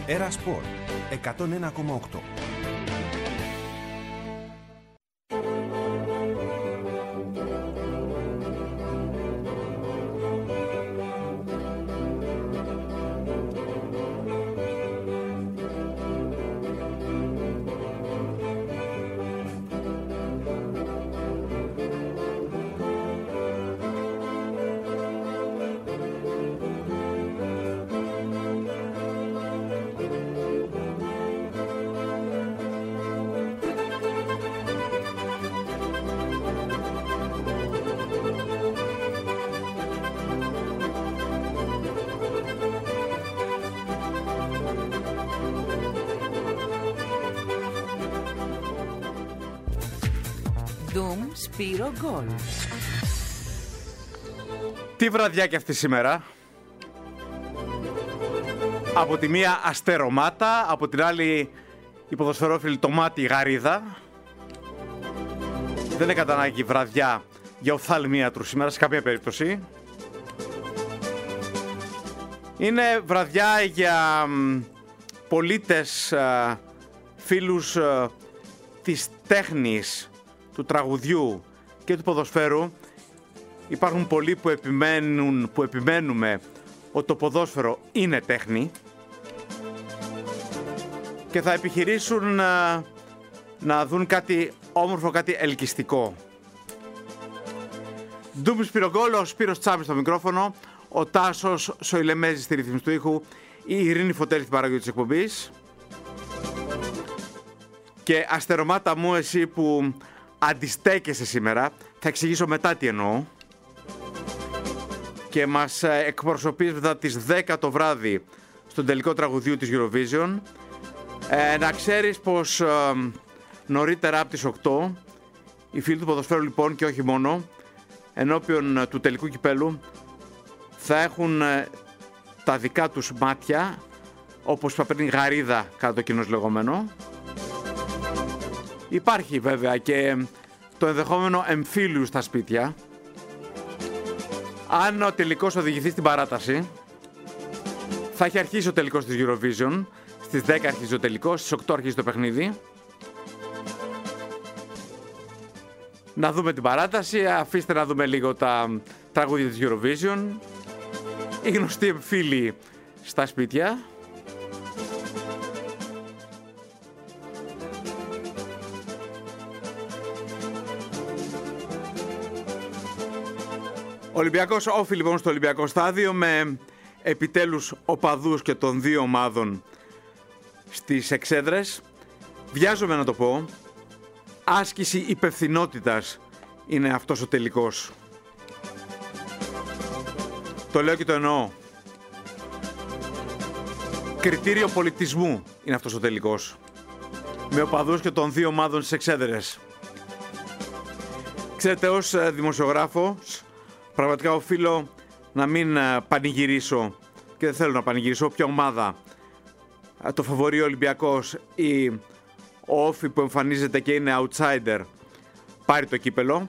Έρα Σπορ 101,8. Ντουμ Σπύρο Γκολ. Τι βραδιά και αυτή σήμερα. Από τη μία αστερομάτα, από την άλλη η ποδοσφαιρόφιλη το μάτι γαρίδα. Δεν είναι κατά ανάγκη βραδιά για οφθαλμίατρους σήμερα σε κάποια περίπτωση. Είναι βραδιά για πολίτες, φίλους της τέχνης, του τραγουδιού και του ποδοσφαίρου. Υπάρχουν πολλοί που επιμένουμε ότι το ποδόσφαιρο είναι τέχνη και θα επιχειρήσουν να δουν κάτι όμορφο, κάτι ελκυστικό. Ντουμ Σπύρο Γκολ, ο Σπύρος Τσάμπης στο μικρόφωνο, ο Τάσος Σοηλεμέζης στη ρύθμιση του ήχου, η Ειρήνη Φωτέλη στην παραγωγή της εκπομπής. Και αστερομάτα μου, εσύ που αντιστέκεσαι σήμερα, θα εξηγήσω μετά τι εννοώ. Και μας εκπροσωπείς μετά τις 10 το βράδυ στον τελικό τραγουδίου της Eurovision. Να ξέρεις πως νωρίτερα από τις 8 οι φίλοι του ποδοσφαίρου λοιπόν και όχι μόνο, ενώπιον του τελικού κυπέλου, θα έχουν τα δικά τους μάτια, όπως θα παίρνει γαρίδα κατά το κοινώς λεγόμενο. Υπάρχει βέβαια και το ενδεχόμενο εμφύλιου στα σπίτια. Αν ο τελικός οδηγηθεί στην παράταση, θα έχει αρχίσει ο τελικός της Eurovision. Στις 10 αρχίζει ο τελικός, στις 8 αρχίζει το παιχνίδι. Να δούμε την παράταση, αφήστε να δούμε λίγο τα τραγούδια της Eurovision. Οι γνωστοί εμφύλοι στα σπίτια. Ολυμπιακός όφη λοιπόν στο Ολυμπιακό στάδιο με επιτέλους οπαδούς και των δύο ομάδων στις εξέδρες. Βιάζομαι να το πω, άσκηση υπευθυνότητας είναι αυτός ο τελικός. Το λέω και το εννοώ. Κριτήριο πολιτισμού είναι αυτός ο τελικός. Με οπαδούς και των δύο ομάδων στις εξέδρες. Ξέρετε, ως δημοσιογράφος, πραγματικά οφείλω να μην πανηγυρίσω και δεν θέλω να πανηγυρίσω όποια ομάδα, το φαβορί Ολυμπιακός ή ο Όφη που εμφανίζεται και είναι outsider, πάρει το κύπελο.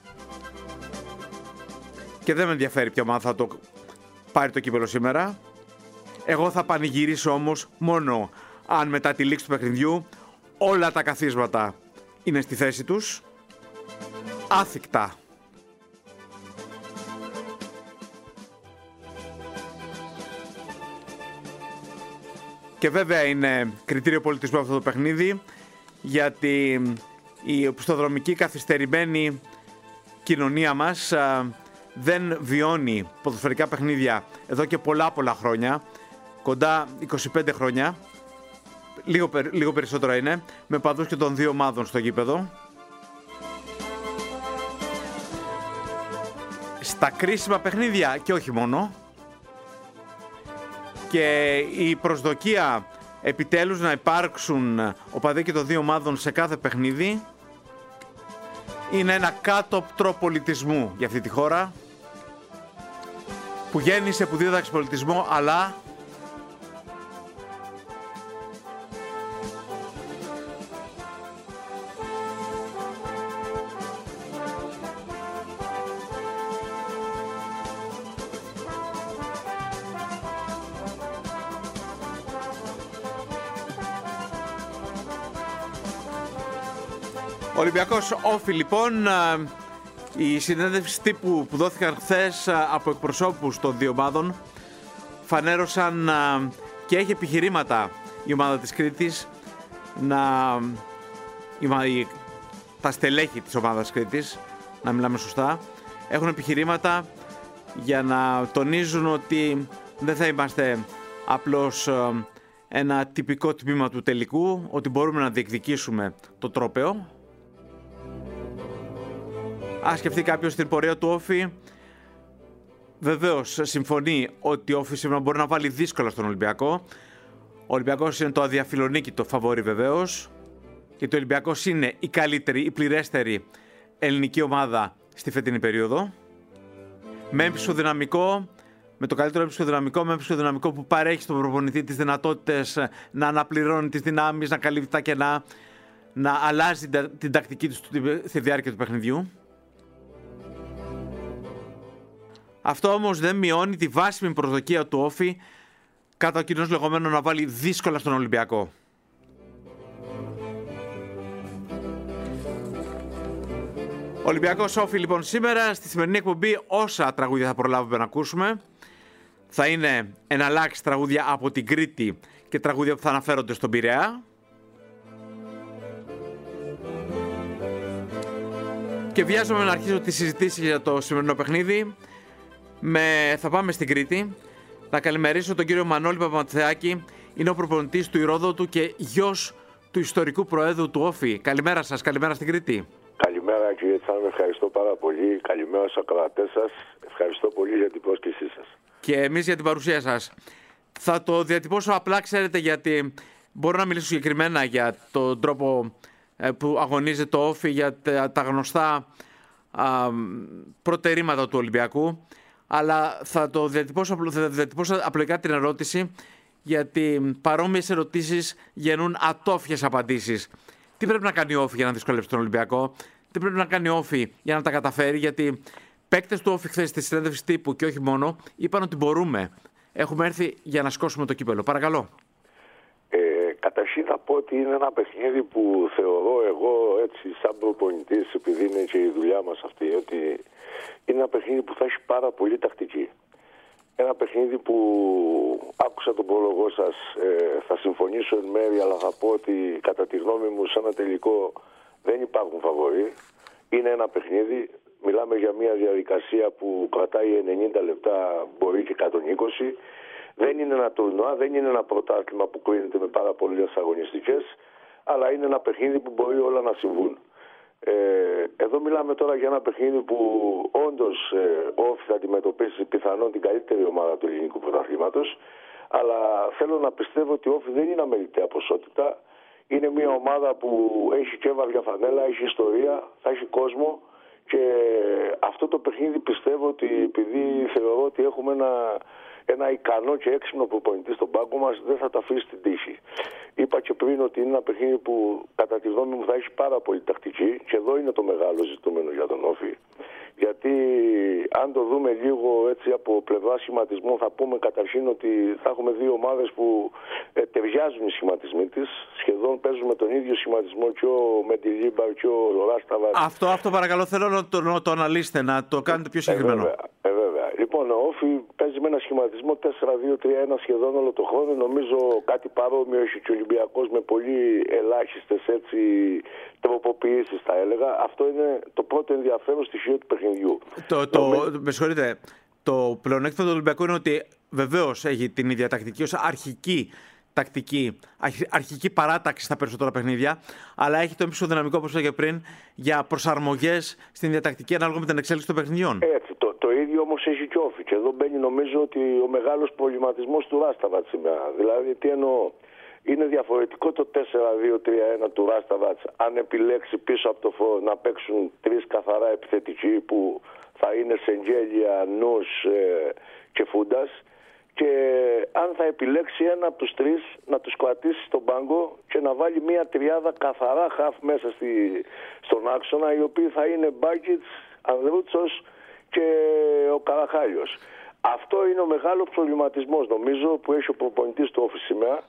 Και δεν με ενδιαφέρει ποια ομάδα θα το πάρει το κύπελο σήμερα. Εγώ θα πανηγυρίσω όμως μόνο αν μετά τη λήξη του παιχνιδιού όλα τα καθίσματα είναι στη θέση τους, άθικτα. Και βέβαια είναι κριτήριο πολιτισμού αυτό το παιχνίδι, γιατί η οπισθοδρομική καθυστερημένη κοινωνία μας δεν βιώνει ποδοσφαιρικά παιχνίδια εδώ και πολλά χρόνια, κοντά 25 χρόνια, λίγο περισσότερο είναι, με παδούς και των δύο ομάδων στο γήπεδο. Στα κρίσιμα παιχνίδια και όχι μόνο. Και η προσδοκία επιτέλους να υπάρξουν οπαδοί και των δύο ομάδων σε κάθε παιχνίδι είναι ένα κάτωπτρο πολιτισμού για αυτή τη χώρα που γέννησε, που δίδαξε πολιτισμό, αλλά Ολυμπιακός Όφη λοιπόν, η συνέντευξη τύπου που δόθηκαν χθες από εκπροσώπους των δύο ομάδων φανέρωσαν και έχει επιχειρήματα η ομάδα της Κρήτης τα στελέχη της ομάδας Κρήτης, να μιλάμε σωστά, έχουν επιχειρήματα για να τονίζουν ότι δεν θα είμαστε απλώς ένα τυπικό τμήμα του τελικού, ότι μπορούμε να διεκδικήσουμε το τρόπαιο. Αν σκεφτεί κάποιος την πορεία του Όφη, βεβαίως συμφωνεί ότι ο Όφη σήμερα μπορεί να βάλει δύσκολα στον Ολυμπιακό. Ο Ολυμπιακός είναι το αδιαφιλονίκητο φαβόρι βεβαίως, γιατί ο Ολυμπιακός είναι η καλύτερη, η πληρέστερη ελληνική ομάδα στη φετινή περίοδο. Με έμψυχο δυναμικό, με το καλύτερο έμψυχο δυναμικό, με έμψυχο δυναμικό που παρέχει στον προπονητή τις δυνατότητες να αναπληρώνει τις δυνάμεις, να καλύπτει τα κενά, να αλλάζει την τακτική του στη διάρκεια του παιχνιδιού. Αυτό όμως δεν μειώνει τη βάσιμη προσδοκία του Όφη κατά κοινώς λεγόμενο να βάλει δύσκολα στον Ολυμπιακό. Ο Ολυμπιακός Όφη λοιπόν σήμερα στη σημερινή εκπομπή, όσα τραγούδια θα προλάβουμε να ακούσουμε, θα είναι εναλλάξεις τραγούδια από την Κρήτη και τραγούδια που θα αναφέρονται στον Πειραιά. Και βιάζομαι να αρχίσω τη συζήτηση για το σημερινό παιχνίδι. Θα πάμε στην Κρήτη. Να καλημερίσω τον κύριο Μανώλη Παπαματθεάκη. Είναι ο προπονητής του Ηρόδοτου και γιος του ιστορικού προέδρου του Όφη. Καλημέρα σας, καλημέρα στην Κρήτη. Καλημέρα κύριε Τσάνο, ευχαριστώ πάρα πολύ. Καλημέρα στους ακροατές σας. Ευχαριστώ πολύ για την πρόσκλησή σας. Και εμείς για την παρουσία σας. Θα το διατυπώσω απλά, ξέρετε, γιατί μπορώ να μιλήσω συγκεκριμένα για τον τρόπο που αγωνίζεται το Όφη, για τα γνωστά προτερήματα του Ολυμπιακού. Αλλά θα διατυπώσω απλοϊκά την ερώτηση, γιατί παρόμοιες ερωτήσεις γεννούν ατόφιες απαντήσεις. Τι πρέπει να κάνει ο Όφη για να δυσκολεύσει τον Ολυμπιακό, τι πρέπει να κάνει ο Όφη για να τα καταφέρει, γιατί παίκτες του Όφη χθες στη συνέντευξη τύπου και όχι μόνο είπαν ότι μπορούμε. Έχουμε έρθει για να σηκώσουμε το κύπελο. Παρακαλώ. Καταρχήν θα πω ότι είναι ένα παιχνίδι που θεωρώ εγώ έτσι σαν προπονητής, επειδή είναι και η δουλειά μας αυτή, ότι είναι ένα παιχνίδι που θα έχει πάρα πολύ τακτική. Ένα παιχνίδι που άκουσα τον πρόλογο σας, θα συμφωνήσω εν μέρει, αλλά θα πω ότι κατά τη γνώμη μου σε ένα τελικό δεν υπάρχουν φαβορί. Είναι ένα παιχνίδι, μιλάμε για μια διαδικασία που κρατάει 90 λεπτά, μπορεί και 120. Δεν είναι ένα τουρνουά, δεν είναι ένα πρωτάθλημα που κρίνεται με πάρα πολλές αγωνιστικές, αλλά είναι ένα παιχνίδι που μπορεί όλα να συμβούν. Εδώ μιλάμε τώρα για ένα παιχνίδι που όντως ο Όφη θα αντιμετωπίσει πιθανόν την καλύτερη ομάδα του ελληνικού πρωταθλήματος, αλλά θέλω να πιστεύω ότι ο Όφη δεν είναι αμεληταία ποσότητα. Είναι μια ομάδα που έχει και βαριά φανέλα, έχει ιστορία, θα έχει κόσμο, και αυτό το παιχνίδι πιστεύω ότι επειδή θεωρώ ότι έχουμε ένα ικανό και έξυπνο προπονητή στον πάγκο μας, δεν θα τα αφήσει στην τύχη. Είπα και πριν ότι είναι ένα παιχνίδι που κατά τη γνώμη μου θα έχει πάρα πολύ τακτική, και εδώ είναι το μεγάλο ζητούμενο για τον Όφη. Γιατί αν το δούμε λίγο έτσι από πλευρά σχηματισμού, θα πούμε καταρχήν ότι θα έχουμε δύο ομάδες που ταιριάζουν οι σχηματισμοί της. Σχεδόν παίζουν με τον ίδιο σχηματισμό και ο Μεντιλίμπαρ και ο Ράσταβας. Αυτό παρακαλώ θέλω να το αναλύσετε, να το κάνετε πιο συγκεκριμένο. Βέβαια. Λοιπόν, ο Όφη παίζει με ένα σχηματισμό 4-2-3-1 σχεδόν όλο το χρόνο. Νομίζω κάτι παρόμοιο έχει και ο Ολυμπιακός, με πολύ ελάχιστες έτσι τροποποιήσεις θα έλεγα. Αυτό είναι το πρώτο ενδιαφέρον στοιχείο του παιχνιδιού. Με συγχωρείτε, το πλεονέκτημα του Ολυμπιακού είναι ότι βεβαίως έχει την ίδια τακτική ως αρχική παράταξη στα περισσότερα παιχνίδια, αλλά έχει το έμψυχο δυναμικό, όπως είπα και πριν, για προσαρμογές στην διατακτική ανάλογα με την εξέλιξη των παιχνιδιών. Έτσι, το ίδιο όμως έχει και Όφη. Και εδώ μπαίνει νομίζω ότι ο μεγάλος προβληματισμός του Ράσταβατ σήμερα. Δηλαδή, τι εννοώ. Είναι διαφορετικό το 4-2-3-1 του Ράσταβατ αν επιλέξει πίσω από το φόρο να παίξουν τρεις καθαρά επιθετικοί που θα είναι Σεγγέλια, Νους και Φούντας, και αν θα επιλέξει ένα από τους τρεις να τους κρατήσει στον πάγκο και να βάλει μια τριάδα καθαρά χαφ μέσα στον άξονα, οι οποίοι θα είναι Μπάκιτς, Ανδρούτσος και ο Καραχάλιος. Αυτό είναι ο μεγάλος προβληματισμός νομίζω που έχει ο προπονητής του Όφη σήμερα.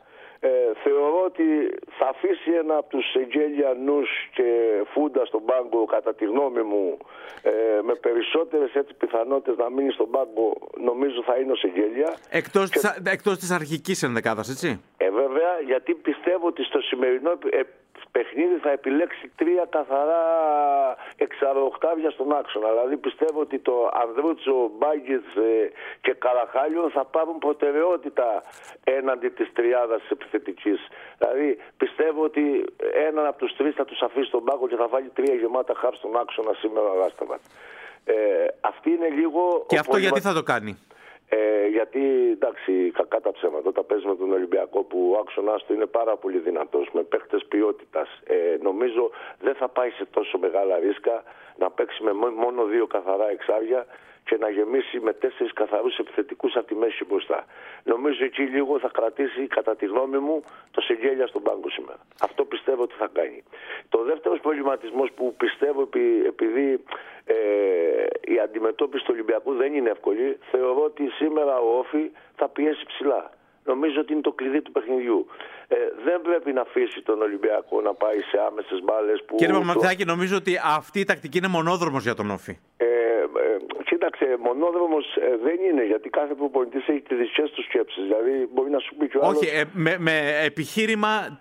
Θεωρώ ότι θα αφήσει ένα από τους Εγγέλιανους και Φούντα στον πάγκο, κατά τη γνώμη μου, με περισσότερες πιθανότητες να μείνει στον πάγκο, νομίζω θα είναι ο Σεγγέλια. Εκτός της αρχικής ενδεκάδας, έτσι. Βέβαια, γιατί πιστεύω ότι στο σημερινό παιχνίδι θα επιλέξει 3 καθαρά εξαρροοκτάβια στον άξονα. Δηλαδή πιστεύω ότι το Ανδρούτσο, Μπάγκετς και Καραχάλιο θα πάρουν προτεραιότητα έναντι της τριάδας της επιθετικής. Δηλαδή πιστεύω ότι έναν από τους 3 θα τους αφήσει στον πάγκο και θα βάλει 3 γεμάτα χαφ στον άξονα σήμερα ο Ράσταβατ. Αυτή είναι λίγο... Και αυτό γιατί θα το κάνει? Γιατί εντάξει, κακά τα ψέματα, όταν παίζει με τον Ολυμπιακό που ο άξονας του είναι πάρα πολύ δυνατός, με παίχτες ποιότητας, νομίζω δεν θα πάει σε τόσο μεγάλα ρίσκα να παίξει με μόνο 2 καθαρά εξάρια και να γεμίσει με 4 καθαρούς επιθετικούς από τη μέση μπροστά. Νομίζω εκεί λίγο θα κρατήσει, κατά τη γνώμη μου, το Σεγγέλια στον πάγκο σήμερα. Αυτό πιστεύω ότι θα κάνει. Το δεύτερος προβληματισμός που πιστεύω, επειδή η αντιμετώπιση του Ολυμπιακού δεν είναι εύκολη, θεωρώ ότι σήμερα ο Όφη θα πιέσει ψηλά. Νομίζω ότι είναι το κλειδί του παιχνιδιού. Δεν πρέπει να αφήσει τον Ολυμπιακό να πάει σε άμεσες μπάλες που... Κύριε Παπαμαθιάκη, νομίζω ότι αυτή η τακτική είναι μονόδρομος για τον Όφη. Κοίταξε, μονόδρομος δεν είναι, γιατί κάθε προπονητής έχει τις δικές του σκέψεις. Δηλαδή μπορεί να σου πει και ο άλλος... Όχι, με επιχείρημα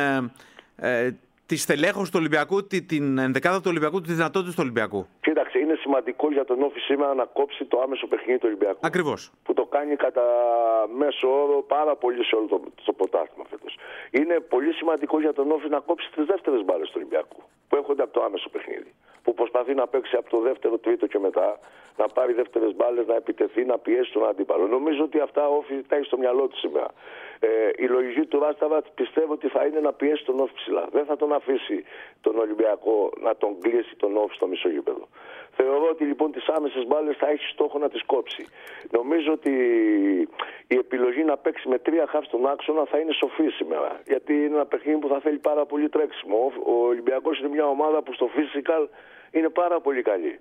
τη στελέχωση του Ολυμπιακού, την ενδεκάδα του Ολυμπιακού, τη δυνατότητα του Ολυμπιακού. Κοίταξε, είναι σημαντικό για τον Όφη σήμερα να κόψει το άμεσο παιχνίδι του Ολυμπιακού. Ακριβώς. Που το κάνει κατά μέσο όρο πάρα πολύ σε όλο το πρωτάθλημα φέτος. Είναι πολύ σημαντικό για τον Όφη να κόψει τις δεύτερες μπάλες του Ολυμπιακού που έρχονται από το άμεσο παιχνίδι. Που προσπαθεί να παίξει από το δεύτερο, τρίτο και μετά, να πάρει δεύτερες μπάλες, να επιτεθεί, να πιέσει τον αντίπαλο. Νομίζω ότι αυτά ο Όφη τα έχει στο μυαλό του σήμερα. Η λογική του Ράσταβατ πιστεύω ότι θα είναι να πιέσει τον Όφη ψηλά. Δεν θα τον αφήσει τον Ολυμπιακό να τον κλείσει τον Όφη στο μισό γήπεδο. Θεωρώ ότι λοιπόν τις άμεσες μπάλες θα έχει στόχο να τις κόψει. Νομίζω ότι η επιλογή να παίξει με 3 χαφ στον άξονα θα είναι σοφή σήμερα. Γιατί είναι ένα παιχνίδι που θα θέλει πάρα πολύ τρέξιμο. Ο Ολυμπιακός είναι μια ομάδα που στο physical είναι πάρα πολύ καλή.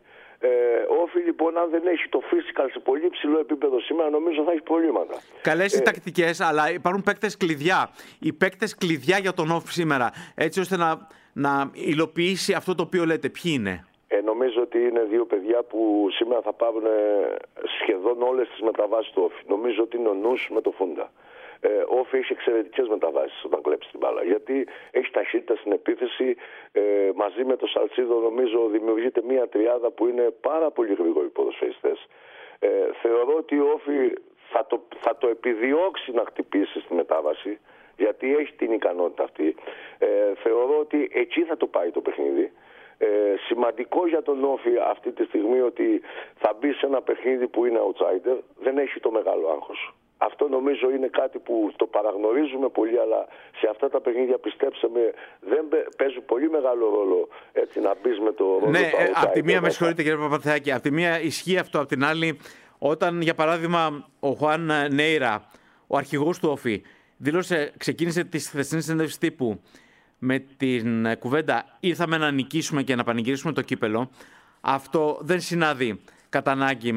Όφη λοιπόν, αν δεν έχει το physical σε πολύ ψηλό επίπεδο σήμερα, νομίζω θα έχει προβλήματα. Καλές οι τακτικές, αλλά υπάρχουν παίκτες κλειδιά. Οι παίκτες κλειδιά για τον Όφη σήμερα, έτσι ώστε να υλοποιήσει αυτό το οποίο λέτε. Ποιοι είναι? Νομίζω ότι είναι 2 παιδιά που σήμερα θα πάρουν σχεδόν όλες τις μεταβάσεις του Όφη. Νομίζω ότι είναι ο Νους με το Φούντα. Ο Όφη έχει εξαιρετικές μεταβάσεις όταν κλέψει την μπάλα. Γιατί έχει ταχύτητα στην επίθεση. Μαζί με το Σαλτσίδο νομίζω δημιουργείται μια τριάδα που είναι πάρα πολύ γρήγοροι ποδοσφαιριστές. Θεωρώ ότι ο Όφη θα το επιδιώξει να χτυπήσει στη μετάβαση, γιατί έχει την ικανότητα αυτή. Θεωρώ ότι εκεί θα το πάει το παιχνίδι. Σημαντικό για τον Όφη αυτή τη στιγμή ότι θα μπει σε ένα παιχνίδι που είναι outsider, δεν έχει το μεγάλο άγχος. Αυτό νομίζω είναι κάτι που το παραγνωρίζουμε πολύ, αλλά σε αυτά τα παιχνίδια, πιστέψαμε, δεν παίζουν πολύ μεγάλο ρόλο έτσι, να μπει με το ρόλο. Ναι, από τη μία με συγχωρείτε κύριε Παπαθεάκη, από τη μία ισχύει αυτό, από την άλλη όταν για παράδειγμα ο Χουάν Νέιρα, ο αρχηγός του Όφη, ξεκίνησε τη χθεσινή συνέντευξη τύπου με την κουβέντα «Ήρθαμε να νικήσουμε και να πανηγυρίσουμε το κύπελο», αυτό δεν συνάδει κατά ανάγκη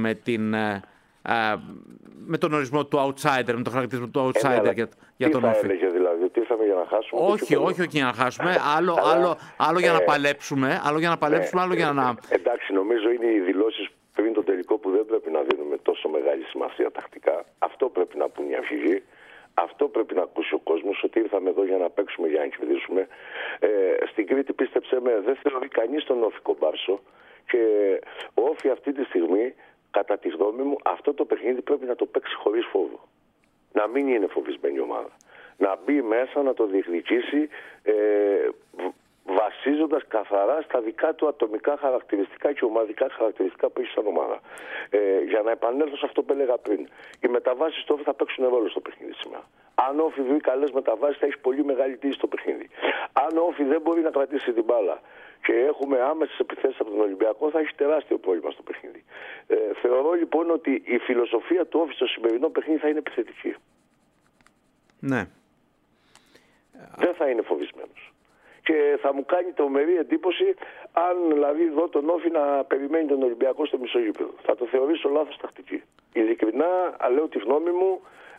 με τον ορισμό του outsider, με τον χαρακτηρισμό του outsider για τον Όφη. Τι θα έλεγε δηλαδή, ότι ήρθαμε για να χάσουμε? Όχι για να χάσουμε, άλλο για να παλέψουμε, άλλο για να... Εντάξει, νομίζω είναι οι δηλώσεις πριν το τελικό που δεν πρέπει να δίνουμε τόσο μεγάλη σημασία τακτικά. Αυτό πρέπει να πούν οι αρχηγοί. Αυτό πρέπει να ακούσει ο κόσμος, ότι ήρθαμε εδώ για να παίξουμε, για να κερδίσουμε. Στην Κρήτη, πίστεψέ με, δεν θεωρεί κανείς τον Όφη κομπάρσο. Και ο Όφη αυτή τη στιγμή, κατά τη γνώμη μου, αυτό το παιχνίδι πρέπει να το παίξει χωρίς φόβο. Να μην είναι φοβισμένη ομάδα. Να μπει μέσα, να το διεκδικήσει, βασίζοντας καθαρά στα δικά του ατομικά χαρακτηριστικά και ομαδικά χαρακτηριστικά που έχει σαν ομάδα. Για να επανέλθω σε αυτό που έλεγα πριν. Οι μεταβάσεις του Όφη θα παίξουν ρόλο στο παιχνίδι σήμερα. Αν ο Όφη βρει καλές μεταβάσεις, θα έχει πολύ μεγάλη τύχη στο παιχνίδι. Αν ο Όφη δεν μπορεί να κρατήσει την μπάλα και έχουμε άμεσες επιθέσεις από τον Ολυμπιακό, θα έχει τεράστιο πρόβλημα στο παιχνίδι. Θεωρώ λοιπόν ότι η φιλοσοφία του Όφη στο σημερινό παιχνίδι θα είναι επιθετική. Ναι. Δεν θα είναι φοβισμένος. Και θα μου κάνει τρομερή εντύπωση αν δηλαδή δω τον Όφη να περιμένει τον Ολυμπιακό στο μισό γήπεδο. Θα το θεωρήσω λάθος τακτική. Ειλικρινά, λέω τη γνώμη μου,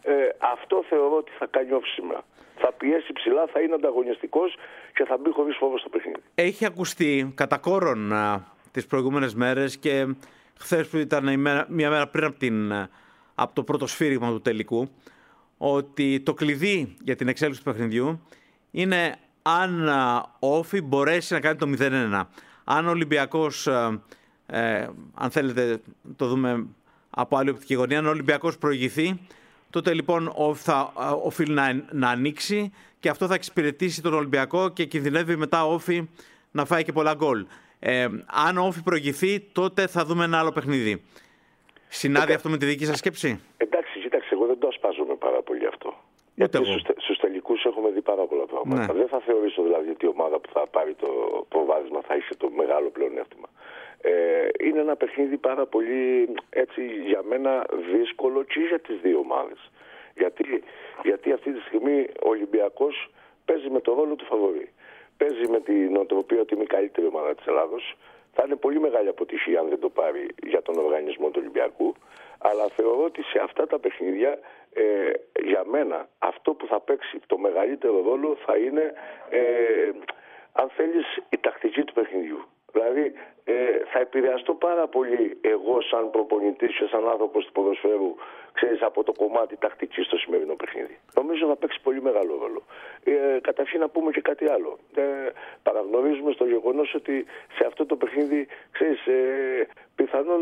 Αυτό θεωρώ ότι θα κάνει όφη σήμερα. Θα πιέσει ψηλά, θα είναι ανταγωνιστικός και θα μπει χωρίς φόβο στο παιχνίδι. Έχει ακουστεί κατά κόρον τις προηγούμενες μέρες και χθες που ήταν μια μέρα πριν από το πρώτο σφύριγμα του τελικού, ότι το κλειδί για την εξέλιξη του παιχνιδιού είναι αν ο Όφη μπορέσει να κάνει το 0-1. Αν ο Ολυμπιακός, αν θέλετε το δούμε από άλλη οπτική γωνία, αν ο Ολυμπιακός προηγηθεί, τότε λοιπόν θα οφείλει να ανοίξει και αυτό θα εξυπηρετήσει τον Ολυμπιακό και κινδυνεύει μετά ο Όφη να φάει και πολλά γκολ. Αν ο Όφη προηγηθεί, τότε θα δούμε ένα άλλο παιχνίδι. Συνάδει αυτό με τη δική σας σκέψη? Εντάξει, κοίταξε, εγώ δεν το ασπάζομαι πάρα πολύ αυτό. Γιατί στους τελικούς έχουμε δει πάρα πολλά πράγματα. Ναι. Δεν θα θεωρήσω δηλαδή ότι η ομάδα που θα πάρει το προβάδισμα θα έχει το μεγάλο πλεονέκτημα. Είναι ένα παιχνίδι πάρα πολύ, έτσι, για μένα δύσκολο και για τις δύο ομάδες. Γιατί αυτή τη στιγμή ο Ολυμπιακός παίζει με το ρόλο του φαβορί. Παίζει με την νοοτροπία ότι είναι η καλύτερη ομάδα της Ελλάδος. Θα είναι πολύ μεγάλη αποτυχία αν δεν το πάρει για τον οργανισμό του Ολυμπιακού. Αλλά θεωρώ ότι σε αυτά τα παιχνίδια, για μένα, αυτό που θα παίξει το μεγαλύτερο ρόλο θα είναι, αν θέλεις, η τακτική του παιχνιδιού. Δηλαδή, θα επηρεαστώ πάρα πολύ εγώ σαν προπονητής και σαν άνθρωπος του ποδοσφαίρου, ξέρεις, από το κομμάτι τακτικής στο σημερινό παιχνίδι. Νομίζω θα παίξει πολύ μεγάλο ρόλο. Καταρχήν να πούμε και κάτι άλλο. Παραγνωρίζουμε στο γεγονός ότι σε αυτό το παιχνίδι, ξέρεις, πιθανόν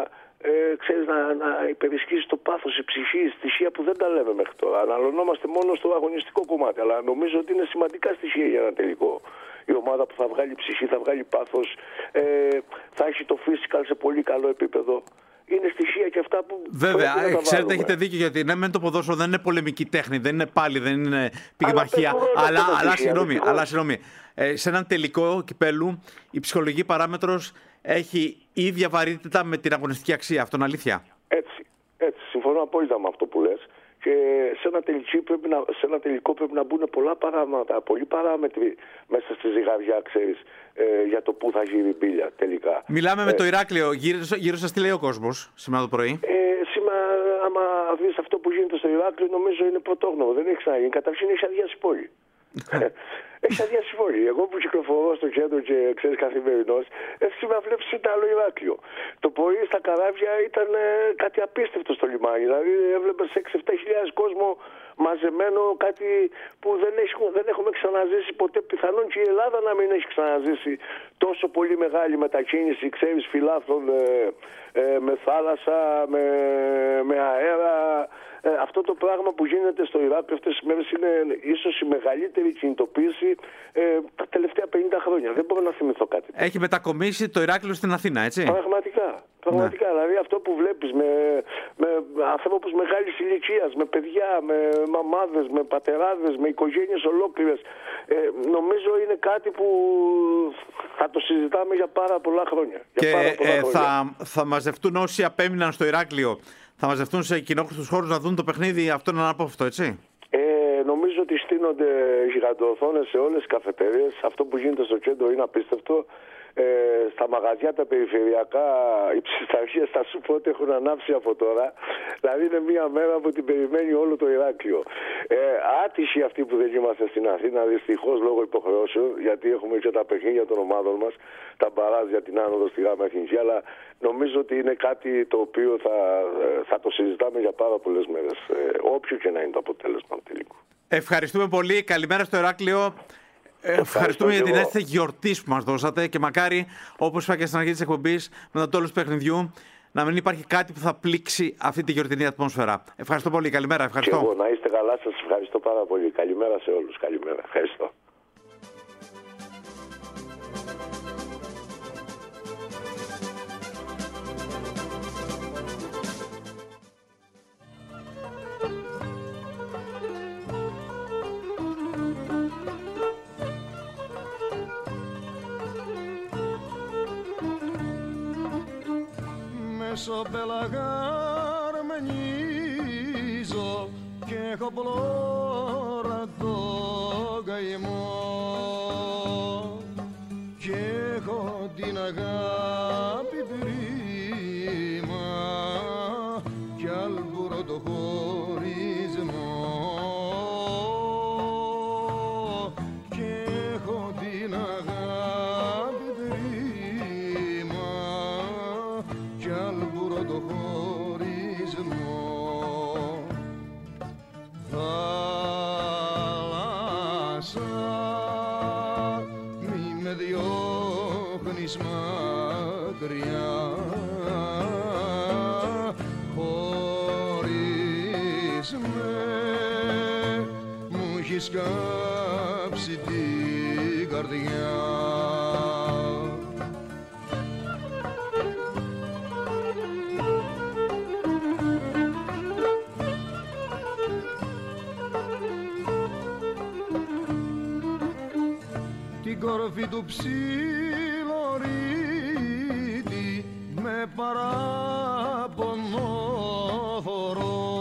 να υπερισχύσει το πάθος, η ψυχή, η στοιχεία που δεν τα λέμε μέχρι τώρα. Αναλωνόμαστε μόνο στο αγωνιστικό κομμάτι, αλλά νομίζω ότι είναι σημαντικά στοιχεία για ένα τελικό. Η ομάδα που θα βγάλει ψυχή, θα βγάλει πάθος, θα έχει το physical σε πολύ καλό επίπεδο. Είναι στοιχεία και αυτά που. Βέβαια, ξέρετε, έχετε δίκιο, γιατί ναι, μεν το ποδόσφαιρο δεν είναι πολεμική τέχνη, δεν είναι πάλι, δεν είναι πυγμαχία. Αλλά συγγνώμη, σε έναν τελικό κυπέλου η ψυχολογική παράμετρος έχει ίδια βαρύτητα με την αγωνιστική αξία. Αυτό είναι αλήθεια? Έτσι. Συμφωνώ απόλυτα με αυτό που λες. Και σε ένα τελικό πρέπει να μπουν πολλά παράματα, πολλοί παράμετροι μέσα στη ζυγαριά, ξέρεις, για το πού θα γύρει η μπίλια τελικά. Μιλάμε με το Ηράκλειο. Γύρω σας τι λέει ο κόσμος σήμερα το πρωί? Σήμερα, άμα δεις αυτό που γίνεται στο Ηράκλειο, νομίζω είναι πρωτόγνωρο. Δεν έχει ξαναγίνει. Καταρχήν έχει αδειάσει πόλη. Έχει αδειάσει πόλη. Εγώ που κυκλοφορώ στο κέντρο και ξέρεις καθημερινώς, σήμερα βλέπεις ένα άλλο Ηράκλειο. Το πρωί στα καράβια ήταν κάτι απίστευτο στο λιμάνι. Δηλαδή έβλεπες 6-7 χιλιάδες κόσμο μαζεμένο, κάτι που δεν έχουμε ξαναζήσει ποτέ. Πιθανόν και η Ελλάδα να μην έχει ξαναζήσει τόσο πολύ μεγάλη μετακίνηση, ξέρεις, φυλάθλων με θάλασσα, με αέρα. Αυτό το πράγμα που γίνεται στο Ηράκλειο αυτές τις μέρες είναι ίσως η μεγαλύτερη κινητοποίηση τα τελευταία 50 χρόνια. Δεν μπορώ να θυμηθώ κάτι. Έχει μετακομίσει το Ηράκλειο στην Αθήνα, έτσι? Πραγματικά. Ναι. Δηλαδή αυτό που βλέπεις με ανθρώπους μεγάλης ηλικίας, με παιδιά, με μαμάδες, με πατεράδες, με οικογένειες ολόκληρες, νομίζω είναι κάτι που θα το συζητάμε για πάρα πολλά χρόνια. Και θα μαζευτούν όσοι απέμειναν στο Ηράκλειο, θα μαζευτούν σε κοινόχρηστους χώρους να δουν το παιχνίδι. Αυτό είναι αναπόφευκτο, έτσι? Νομίζω ότι στείνονται γιγαντοοθόνες σε όλες τις καφετέριες. Αυτό που γίνεται στο κέντρο είναι απίστευτο. Στα μαγαζιά τα περιφερειακά, οι ψισταργίες θα σου πω ότι έχουν ανάψει από τώρα. Δηλαδή είναι μια μέρα που την περιμένει όλο το Ηράκλειο. Άτυχοι αυτοί που δεν είμαστε στην Αθήνα, δυστυχώς λόγω υποχρεώσεων, γιατί έχουμε και τα παιχνίδια των ομάδων μας, τα μπαράζ για την άνοδο στη Γάμα Εθνική, αλλά νομίζω ότι είναι κάτι το οποίο θα το συζητάμε για πάρα πολλές μέρες, όποιο και να είναι το αποτέλεσμα τελικού. Ευχαριστούμε πολύ. Καλημέρα στο Ηράκλειο. Ευχαριστούμε για την αίσθηση γιορτής που μας δώσατε και μακάρι, όπως είπα και στην αρχή της εκπομπής, με το τέλος του παιχνιδιού, να μην υπάρχει κάτι που θα πλήξει αυτή τη γιορτινή ατμόσφαιρα. Ευχαριστώ πολύ. Καλημέρα. Ευχαριστώ. Και εγώ, να είστε καλά. Σας ευχαριστώ πάρα πολύ. Καλημέρα σε όλους. Καλημέρα. Ευχαριστώ. Στο πελαγαρμενίζω και έχω πλώρα το καημό και έχω την αγάπη πρίμα κι άλμπουρο το χωρισμό. μη με διώχνεις μακριά. Χωρίς με μου έχεις κάψει την καρδιά. Την κορφή του ψιλορίτη με παράπονο θωρώ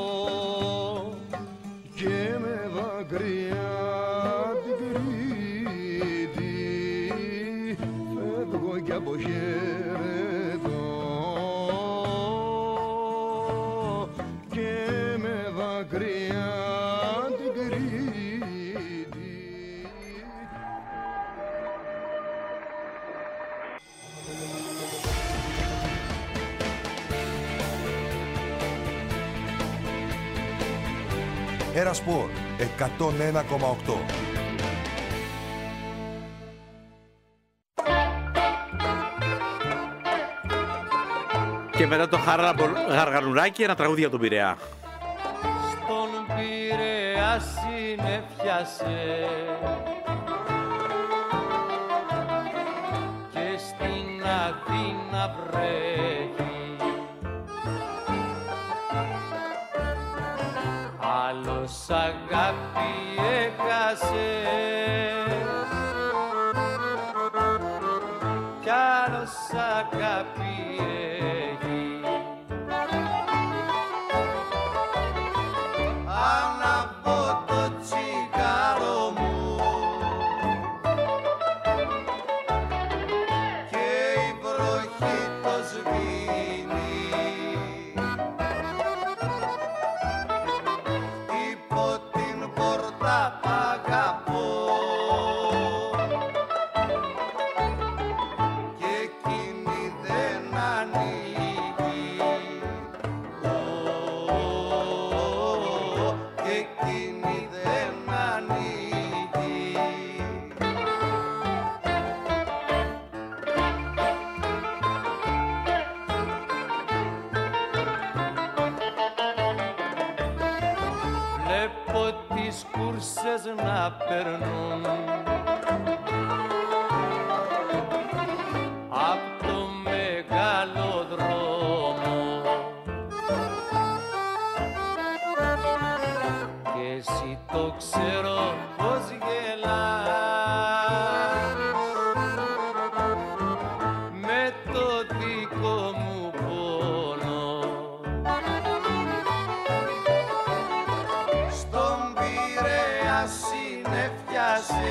και με δάκρυα την Κρήτη φεύγω κι αποχαιρετώ και με δάκρυα την Κρήτη. Ένα Σπορ 101,8. Και μετά το Γαργανουράκι, ένα τραγούδι για τον Πειραιά. Στον Πειραιά συνέφιασε και στην Αθήνα βρέχει. Άλλος αγάπη έχασε κι άλλος αγάπη έχει. Ανάβω το τσιγάρο μου και η βροχή το σβήνει. Υπό την πόρτα αγαπώ και εκείνη δεν ανοίγει. Και εκείνη δεν ανοίγει. Βλέπω τις κούρσες να περνούν απ' το μεγάλο δρόμο και εσύ το ξέρω πως γελάς με το δικό μου πόνο. Στον Πειραιά συνέφιασε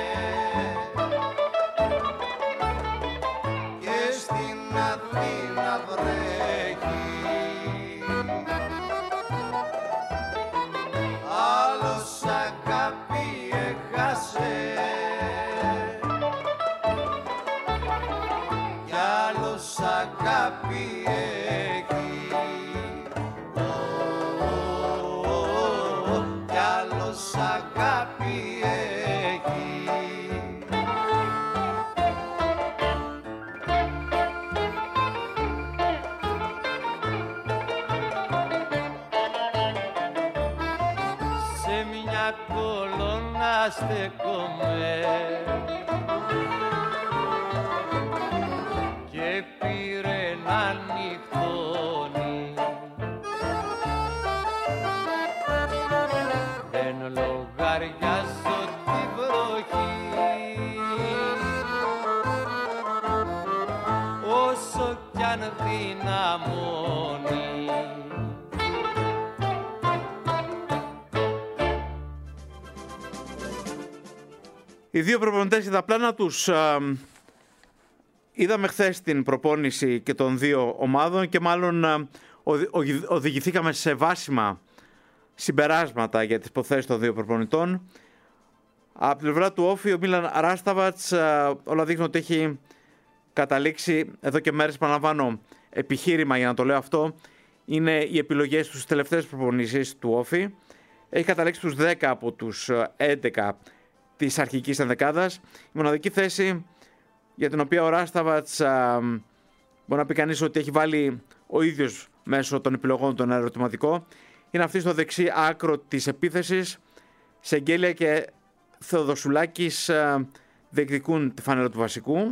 και στην Αθήνα βρέχει. Άλλος αγάπη έχασε κι άλλος αγάπη έχει. Κι άλλος αγάπη έχει. Σε μια κολόνα στεκόμαι και πήρε να νυχτώνει. Δεν λογαριάζω τη βροχή όσο κι αν δυναμώνει. Οι δύο προπονητές για τα πλάνα τους είδαμε χθες την προπόνηση και των δύο ομάδων και μάλλον οδηγηθήκαμε σε βάσιμα συμπεράσματα για τις υποθέσεις των δύο προπονητών. Από την πλευρά του Όφη, ο Μίλαν Ράσταβατς όλα δείχνουν ότι έχει καταλήξει εδώ και μέρες, επαναλαμβάνω, επιχείρημα για να το λέω αυτό, είναι οι επιλογές στους τελευταίες προπονήσεις του Όφη. Έχει καταλήξει τους 10 από τους 11 της αρχικής ενδεκάδας. Η μοναδική θέση για την οποία ο Ράσταβατς μπορεί να πει κανείς ότι έχει βάλει ο ίδιος μέσω των επιλογών τον ερωτηματικό, είναι αυτή στο δεξί άκρο της επίθεσης. Σεγγέλια και Θεοδοσουλάκης διεκδικούν τη φανέλα του βασικού.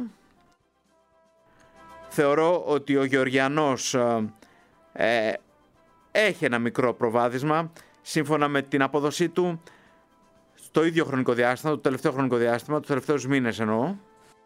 Θεωρώ ότι ο Γεωργιανός έχει ένα μικρό προβάδισμα σύμφωνα με την απόδοσή του στο ίδιο χρονικό διάστημα, το τελευταίο χρονικό διάστημα, τους τελευταίους μήνες εννοώ.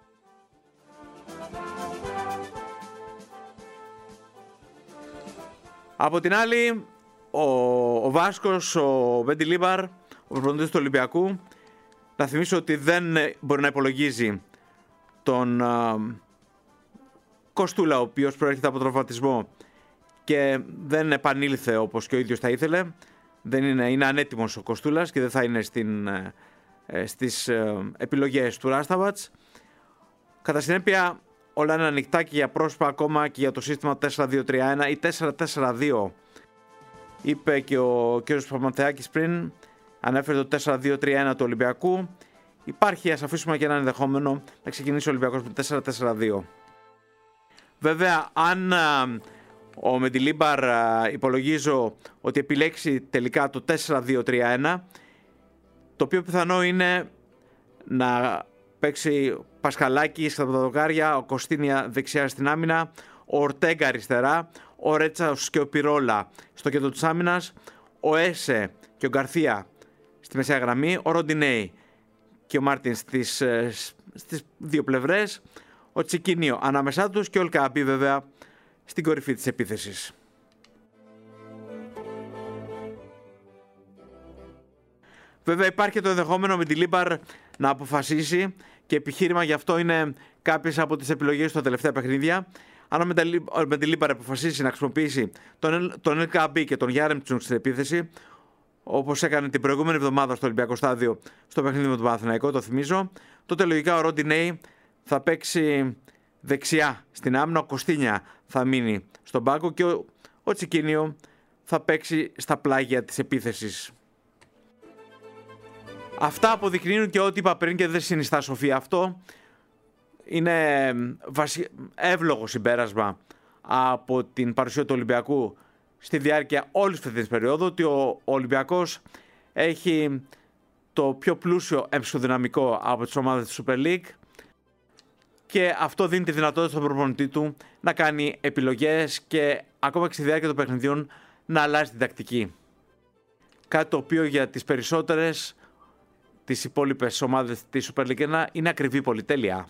Από την άλλη, ο Βάσκος, ο Μεντιλίμπαρ, ο προπονητής του Ολυμπιακού, να θυμίσω ότι δεν μπορεί να υπολογίζει τον Κοστούλα, ο οποίος προέρχεται από τραυματισμό και δεν επανήλθε όπως και ο ίδιος θα ήθελε. Είναι ανέτοιμος ο Κοστούλας και δεν θα είναι στις επιλογές του Ράσταβατς. Κατά συνέπεια, όλα είναι ανοιχτά και για πρόσωπα ακόμα και για το σύστημα 4-2-3-1 ή 4-4-2. Είπε και ο κ. Παπαμαθεάκης πριν, ανέφερε το 4-2-3-1 του Ολυμπιακού. Υπάρχει, ας αφήσουμε και ένα ενδεχόμενο, να ξεκινήσει ο Ολυμπιακός με 4-4-2. Βέβαια, αν ο Μεντιλίμπαρ υπολογίζω ότι επιλέξει τελικά το 4-2-3-1, το πιο πιθανό είναι να παίξει Πασχαλάκης στα δοκάρια, ο Κωστίνια δεξιά στην άμυνα, ο Ορτέγκα αριστερά, ο Ρέτσαος και ο Πυρόλα στο κέντρο της άμυνας, ο Έσε και ο Γκαρθία στη μεσαία γραμμή, ο Ροντινέι και ο Μάρτιν στις δύο πλευρές, ο Τσικίνιο ανάμεσά τους και ο Ελκαμπή βέβαια στην κορυφή της επίθεσης. Βέβαια υπάρχει το ενδεχόμενο με τη Λίμπαρ να αποφασίσει και επιχείρημα γι' αυτό είναι κάποιες από τις επιλογές στα τελευταία παιχνίδια. Αν ο Μεντιλίμπαρ αποφασίσει να χρησιμοποιήσει τον Ελκαμπή και τον Γιάρεμτσουκ στην επίθεση, όπως έκανε την προηγούμενη εβδομάδα στο Ολυμπιακό Στάδιο στο παιχνίδι με τον Παναθηναϊκό, το θυμίζω, τότε λογικά ο Ροντινέι θα παίξει δεξιά στην άμυνα, ο Κωστίνια θα μείνει στον πάγκο και ο Τσικίνιο θα παίξει στα πλάγια της επίθεσης. Αυτά αποδεικνύουν και ό,τι είπα πριν και δεν συνιστά σοφία αυτό. Είναι εύλογο συμπέρασμα από την παρουσία του Ολυμπιακού στη διάρκεια όλης της περίοδου ότι ο Ολυμπιακός έχει το πιο πλούσιο εμψοδυναμικό από τις ομάδες της Super League και αυτό δίνει τη δυνατότητα στον προπονητή του να κάνει επιλογές και ακόμα και στη διάρκεια των παιχνιδιών να αλλάζει την τακτική. Κάτι το οποίο για τις περισσότερες τις υπόλοιπες ομάδες της Super League 1 είναι ακριβή πολυτέλεια.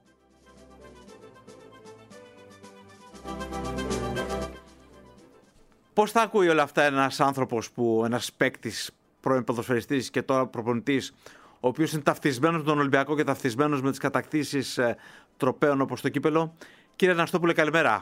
Πώς θα ακούει όλα αυτά ένας άνθρωπος ένας παίκτης, πρώην ποδοσφαιριστής και τώρα προπονητής, ο οποίος είναι ταυτισμένος με τον Ολυμπιακό και ταυτισμένος με τις κατακτήσεις τροπαίων όπως το κύπελο. Κύριε Αναστόπουλε, καλημέρα.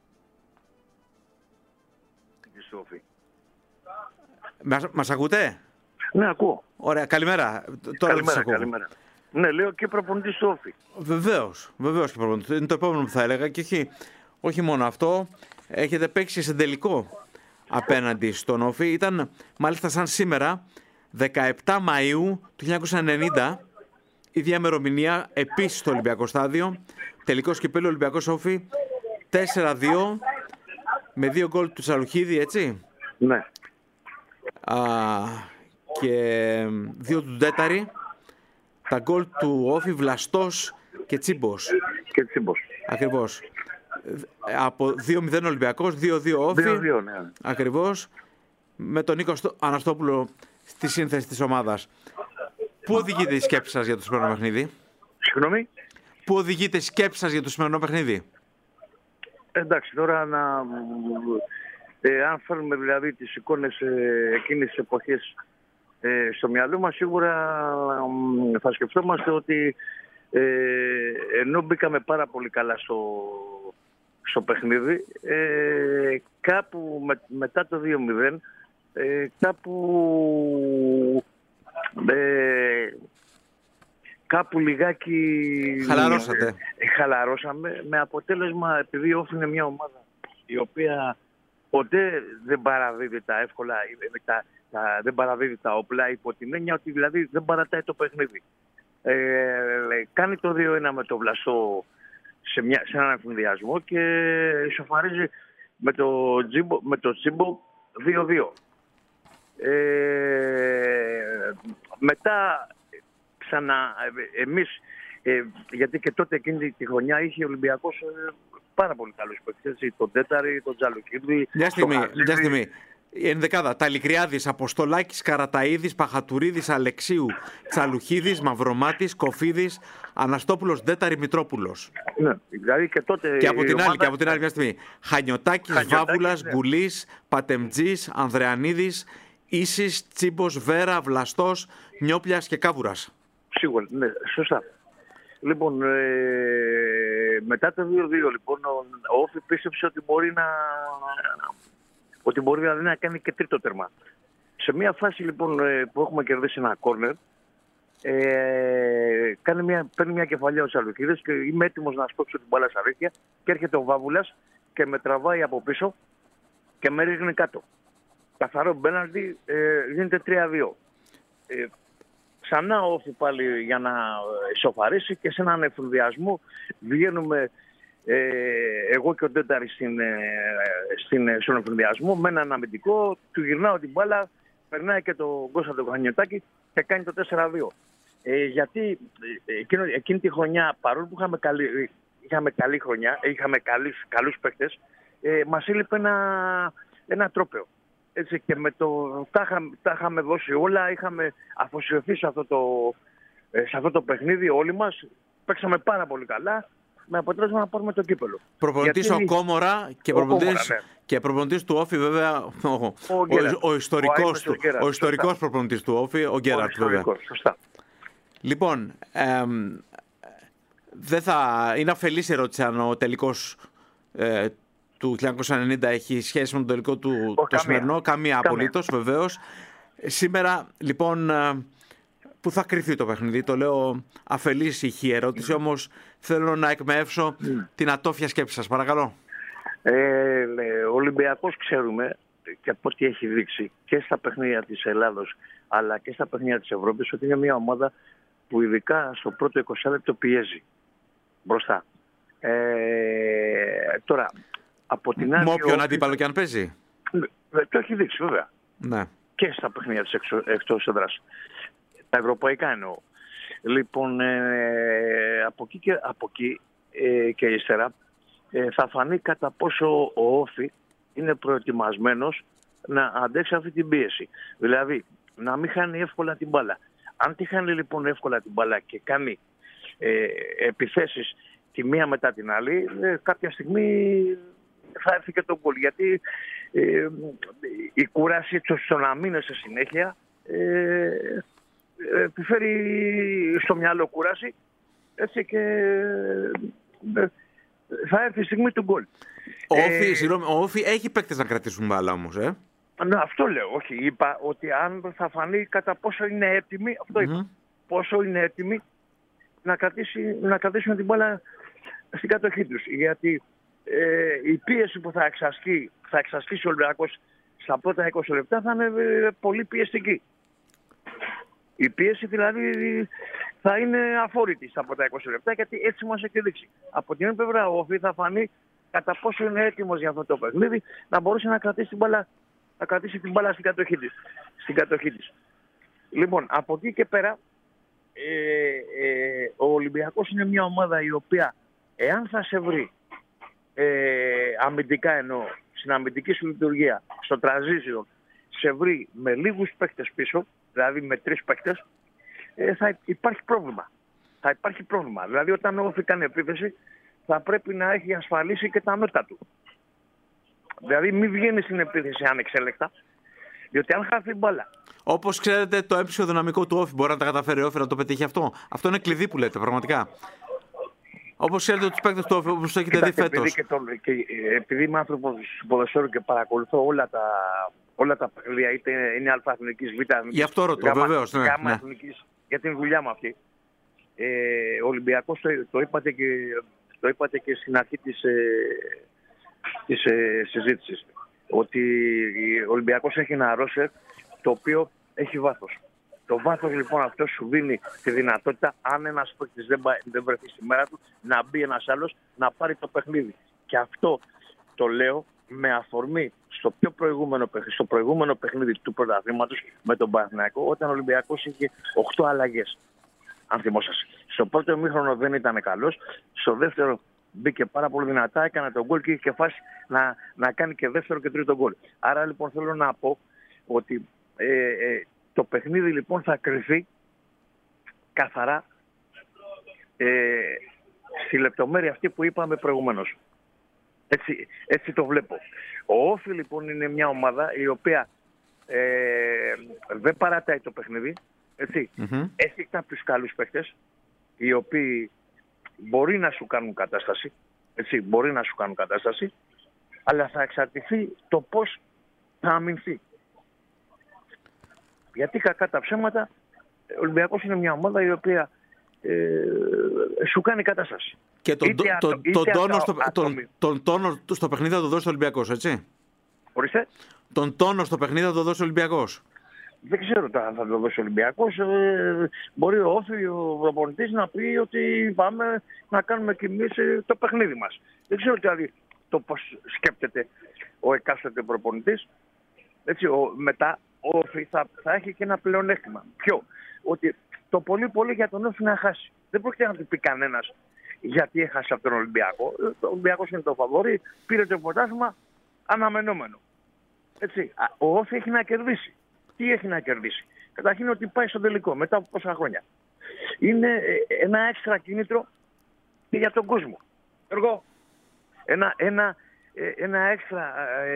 Μας ακούτε? Ναι, ακούω. Ωραία, καλημέρα. Τώρα Καλημέρα. Ναι, λέω και προπονητής του Όφη. Βεβαίως και προπονητής. Είναι το επόμενο που θα έλεγα και όχι μόνο αυτό. Έχετε παίξει σε τελικό απέναντι στον Όφη. Ήταν μάλιστα σαν σήμερα, 17 Μαΐου του 1990, ίδια ημερομηνία, επίσης στο Ολυμπιακό Στάδιο. Τελικός κυπέλλου Ολυμπιακός Όφη 4-2 με 2 γκολ του Τσαλουχίδη, έτσι. Ναι. Και 2 του Ντέταρη. Τα γκολ του Όφη Βλαστός και Τσίμπος. Ακριβώς. Από 2-0 Ολυμπιακός, 2-2 Όφη. 2-2, ναι. Ακριβώς. Με τον Νίκο Αναστόπουλο στη σύνθεση της ομάδας. Πού οδηγείται η σκέψη σας για το σημερινό παιχνίδι? Συγγνώμη. Πού οδηγείται η σκέψη σας για το σημερινό παιχνίδι? Εντάξει, τώρα αν φέρνουμε δηλαδή τις εικόνες εκείνες τις εποχές στο μυαλό μας, σίγουρα θα σκεφτόμαστε ότι ενώ μπήκαμε πάρα πολύ καλά στο παιχνίδι, κάπου μετά το 2-0 κάπου λιγάκι χαλαρώσαμε, με αποτέλεσμα, επειδή Όφη είναι μια ομάδα η οποία ποτέ δεν παραδίδει τα εύκολα, δεν παραδίδει τα όπλα, υπό την έννοια ότι δηλαδή δεν παρατάει το παιχνίδι. Κάνει το 2-1 με το Βλαστό σε έναν εφημδιασμό και ισοφαρίζει με το Τσίμπο 2-2. Μετά ξανά εμείς, γιατί και τότε εκείνη τη χρονιά είχε ο Ολυμπιακός πάρα πολύ καλούς παίκτες, τον Τέταρη, τον Τζαλουκίδη. Μια στιγμή. Η ενδεκάδα: Ταλικριάδης, Αποστολάκης, Καραταΐδης, Παχατουρίδης, Αλεξίου, Τσαλουχίδης, Μαυρομάτης, Κοφίδης, Αναστόπουλος, Ντέταρη, Μητρόπουλος. Ναι, δηλαδή και τότε. Και από την άλλη, μια στιγμή: Χανιωτάκης, Βάβουλας, ναι. Γκουλής, Πατεμτζής, Ανδρεανίδης, Ίσης, Τσίμπος, Βέρα, Βλαστός, Νιόπλιας και Κάβουρας. Σίγουρα, ναι, σωστά. Λοιπόν, μετά το 2-2, λοιπόν, ο Όφη πίστεψε ότι μπορεί δηλαδή να κάνει και τρίτο τερμά. Σε μια φάση λοιπόν που έχουμε κερδίσει ένα κόρνερ, παίρνει μια κεφαλιά ο Τσαλουκίδης και είμαι έτοιμος να σπρώξω την μπάλα στα ρίχια και έρχεται ο Βάβουλας και με τραβάει από πίσω και με ρίχνει κάτω. Καθαρό μπέναλτι, γίνεται 3-2. Ξανά Όφη πάλι για να ισοφαρίσει και σε έναν εφηδιασμό βγαίνουμε εγώ και ο Ντέταρη στον εφηδιασμό με έναν αμυντικό, του γυρνάω την μπάλα, περνάει και τον Κώστα τον Χανιωτάκη και κάνει το 4-2. Γιατί εκείνη τη χρονιά, παρόλο που είχαμε καλή χρονιά, είχαμε καλούς παίκτες, μας έλειπε ένα τρόπαιο. Έτσι, και τα είχαμε δώσει όλα, είχαμε αφοσιωθεί σε αυτό το παιχνίδι όλοι μας, παίξαμε πάρα πολύ καλά, με αποτέλεσμα να πάρουμε το κύπελο. Προπονητής ο Κόμορα και προπονητής του Όφη βέβαια, ο ιστορικός προπονητής του Όφη, ο Γκέραρτ βέβαια. Σωστά. Λοιπόν, είναι αφελής ερώτηση αν ο τελικός του 1990 έχει σχέση με τον τελικό του το σημερινό. Καμία απολύτως, βεβαίως. Σήμερα, λοιπόν, που θα κρυθεί το παιχνίδι, το λέω αφελής ηχή ερώτηση, όμως θέλω να εκμεύσω την ατόφια σκέψη σας. Παρακαλώ. Ο Ολυμπιακός ξέρουμε και από ό,τι έχει δείξει και στα παιχνίδια της Ελλάδος αλλά και στα παιχνίδια της Ευρώπης ότι είναι μια ομάδα που ειδικά στο πρώτο 20 λεπτό πιέζει μπροστά. Τώρα, από την άλλη... Με όποιον αντίπαλο και αν παίζει. Το έχει δείξει βέβαια. Ναι. Και στα παιχνίδια της εκτός έδρας. Τα ευρωπαϊκά εννοώ. Λοιπόν, από εκεί και ύστερα θα φανεί κατά πόσο ο Όφη είναι προετοιμασμένος να αντέξει αυτή την πίεση. Δηλαδή, να μην χάνει εύκολα την μπάλα. Αν τη χάνει λοιπόν εύκολα την μπάλα και κάνει επιθέσεις τη μία μετά την άλλη, κάποια στιγμή θα έρθει και το γκολ. Γιατί η κούραση στο να μείνει συνέχεια επιφέρει στο μυαλό κούραση, έτσι, και θα έρθει η στιγμή του γκολ. Ο Όφη έχει παίκτες να κρατήσουν μπάλα όμως, Ναι, αυτό λέω. Όχι, είπα ότι αν θα φανεί κατά πόσο είναι έτοιμοι, αυτό είπα, πόσο είναι έτοιμοι να κρατήσουν την μπάλα στην κατοχή τους. Γιατί η πίεση που θα εξασκήσει ο Ολυμπιακός στα πρώτα 20 λεπτά θα είναι πολύ πιεστική. Η πίεση δηλαδή θα είναι αφόρητη στα πρώτα 20 λεπτά, γιατί έτσι μας έχει δείξει. Από την άλλη πλευρά ο Όφη θα φανεί κατά πόσο είναι έτοιμος για αυτό το παιχνίδι, να μπορούσε να κρατήσει την μπάλα στην κατοχή της. Λοιπόν, από εκεί και πέρα ο Ολυμπιακός είναι μια ομάδα η οποία, εάν θα σε βρει αμυντικά, εννοώ στην αμυντική σου λειτουργία, στο transition, σε βρει με λίγους παίκτες πίσω, δηλαδή με 3 παίκτες, θα υπάρχει πρόβλημα. Δηλαδή όταν ο Όφη κάνει επίθεση θα πρέπει να έχει ασφαλίσει και τα νότα του. Δηλαδή μην βγαίνει στην επίθεση ανεξέλεκτα, διότι αν χάσει μπάλα. Όπως ξέρετε, το έμψιο δυναμικό του Όφη μπορεί να τα καταφέρει ο Όφη να το πετύχει αυτό. Αυτό είναι κλειδί που λέτε, πραγματικά. Όπως ξέρετε, τους παίκτες του Όφη, όπως το έχετε δει φέτος. Επειδή είμαι άνθρωπος του ποδοσφαίρου και παρακολουθώ όλα τα παιχνίδια, είτε είναι αλφα-εθνικής, β' γι' αυτό ρωτώ, βεβαίως. Ναι. Για την δουλειά μου αυτή. Ο Ολυμπιακός, το είπατε και στην αρχή της συζήτησης, ότι ο Ολυμπιακός έχει ένα ρόστερ το οποίο έχει βάθος. Το βάθος λοιπόν αυτό σου δίνει τη δυνατότητα, αν ένας παίκτης δεν βρεθεί στη μέρα του, να μπει ένας άλλος να πάρει το παιχνίδι. Και αυτό το λέω με αφορμή στο προηγούμενο παιχνίδι του πρωταθλήματος με τον Παναθηναϊκό, όταν ο Ολυμπιακός είχε 8 αλλαγές. Αν θυμόσαστε. Στο πρώτο ημίχρονο δεν ήταν καλός. Στο δεύτερο μπήκε πάρα πολύ δυνατά, έκανε τον γκολ και είχε φάση να κάνει και δεύτερο και τρίτο γκολ. Άρα λοιπόν θέλω να πω ότι το παιχνίδι λοιπόν θα κρυφθεί καθαρά στη λεπτομέρεια αυτή που είπαμε προηγουμένως. Έτσι το βλέπω. Ο Όφη λοιπόν είναι μια ομάδα η οποία δεν παρατάει το παιχνίδι. Έχει κάποιους καλούς παίκτες οι οποίοι μπορεί να σου κάνουν κατάσταση. Μπορεί να σου κάνουν κατάσταση, αλλά θα εξαρτηθεί το πώς θα αμυνθεί. Γιατί κακά τα ψέματα, ο Ολυμπιακός είναι μια ομάδα η οποία σου κάνει κατάσταση. Και τον τόνο στο παιχνίδι θα το δώσει ο Ολυμπιακός, έτσι. Ορίστε. Τον τόνο στο παιχνίδι θα το δώσει ο Ολυμπιακός. Δεν ξέρω αν θα το δώσει ο Ολυμπιακός. Μπορεί ο Όφη, ο προπονητής, να πει ότι πάμε να κάνουμε κι εμείς το παιχνίδι μας. Δεν ξέρω δηλαδή το πώς σκέπτεται ο εκάστοτε προπονητής. Μετά ο Όφη θα έχει και ένα πλεονέκτημα. Ποιο? Ότι το πολύ πολύ για τον Όφη να χάσει. Δεν πρόκειται να του πει κανένας γιατί έχασε από τον Ολυμπιακό. Ο Ολυμπιακός είναι το φαβορί, πήρε το πρωτάθλημα αναμενόμενο. Ο Όφη έχει να κερδίσει. Τι έχει να κερδίσει? Καταρχήν ότι πάει στο τελικό μετά από πόσα χρόνια. Είναι ένα έξτρα κίνητρο και για τον κόσμο. Ένα έξτρα...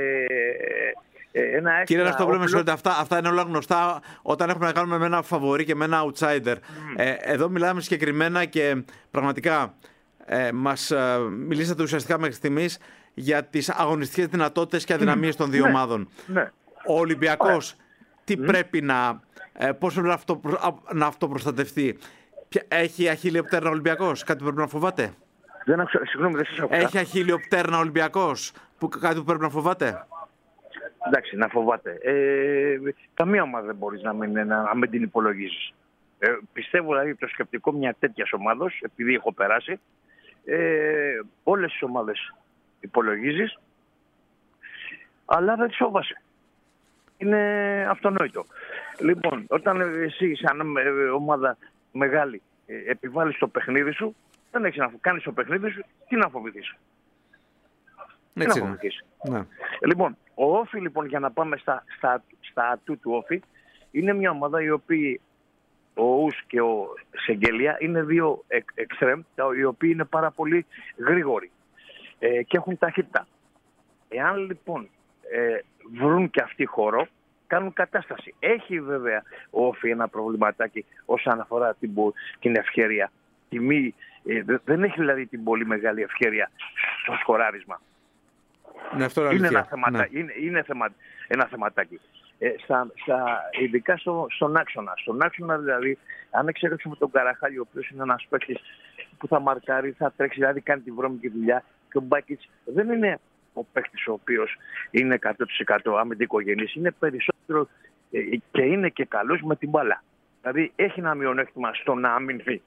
Κύριε Ραστόπουλε, αυτά είναι όλα γνωστά όταν έχουμε να κάνουμε με ένα φαβορί και με ένα outsider. Εδώ μιλάμε συγκεκριμένα και πραγματικά μας μιλήσατε ουσιαστικά μέχρι στιγμής για τις αγωνιστικές δυνατότητες και αδυναμίες των δύο ομάδων. Ο Ολυμπιακός τι πρέπει πώς πρέπει να αυτοπροστατευτεί? Έχει αχίλιο πτέρνα ο Ολυμπιακός? Κάτι που πρέπει να φοβάται? Συγγνώμη, δεν σας άκουσα. Έχει αχίλιο πτέρνα ο Ολυμπιακός? Κάτι που πρέπει να φοβάται? Εντάξει, να φοβάται. Καμία ομάδα δεν μπορείς να μην την υπολογίζεις. Πιστεύω δηλαδή το σκεπτικό μια τέτοια ομάδα, επειδή έχω περάσει, όλες τις ομάδες υπολογίζεις, αλλά δεν τις σώβασε. Είναι αυτονόητο. Λοιπόν, όταν εσύ σαν ομάδα μεγάλη επιβάλλεις το παιχνίδι σου, δεν έχεις να κάνεις το παιχνίδι σου, τι να φοβηθείς? Τι να φοβηθείς? Λοιπόν, ο Όφη λοιπόν, για να πάμε στα ατού του Όφη, είναι μια ομάδα η οποία ο Ους και ο Σεγγελία είναι δύο εξτρέμ, οι οποίοι είναι πάρα πολύ γρήγοροι και έχουν ταχύτητα. Εάν λοιπόν βρουν και αυτοί χώρο, κάνουν κατάσταση. Έχει βέβαια ο Όφη ένα προβληματάκι όσον αφορά την ευκαιρία. Δεν έχει δηλαδή την πολύ μεγάλη ευκαιρία στο σκοράρισμα. Ναι, αυτό είναι ένα θεματάκι. Ειδικά στον άξονα. Στον άξονα δηλαδή, αν εξαιρέσουμε τον Καραχάλη, ο οποίος είναι ένας παίκτης που θα μαρκάρει, θα τρέξει, δηλαδή κάνει τη βρώμικη δουλειά, και ο Μπάκιτς δεν είναι ο παίκτης ο οποίος είναι 100% αμυντικογενής, είναι περισσότερο και είναι και καλός με την μπάλα. Δηλαδή έχει ένα μειονέκτημα στο να αμυνθεί.